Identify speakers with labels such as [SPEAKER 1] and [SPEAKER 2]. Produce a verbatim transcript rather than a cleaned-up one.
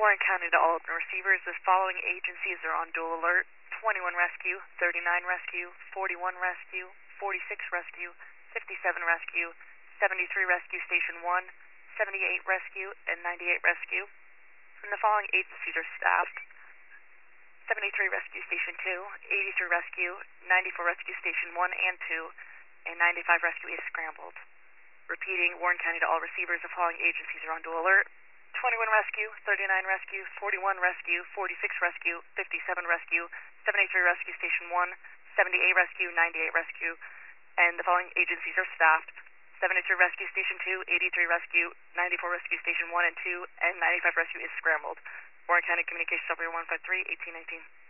[SPEAKER 1] Warren County to all open receivers. The following agencies are on dual alert. twenty-one Rescue, thirty-nine Rescue, forty-one Rescue, forty-six Rescue, fifty-seven Rescue, seventy-three Rescue Station one, seventy-eight Rescue, and ninety-eight Rescue. And the following agencies are staffed. seventy-three Rescue Station two, eighty-three Rescue, ninety-four Rescue Station one and two, and ninety-five Rescue is scrambled. Repeating, Warren County to all receivers, the following agencies are on dual alert. twenty-one Rescue, thirty-nine Rescue, forty-one Rescue, forty-six Rescue, fifty-seven Rescue, seventy-three Rescue Station one, seventy-eight Rescue, ninety-eight Rescue, and the following agencies are staffed. seventy-three Rescue Station two, eighty-three Rescue, ninety-four Rescue Station one and two, and ninety-five Rescue is scrambled. Warren County Communications Operator one five three, eighteen nineteen.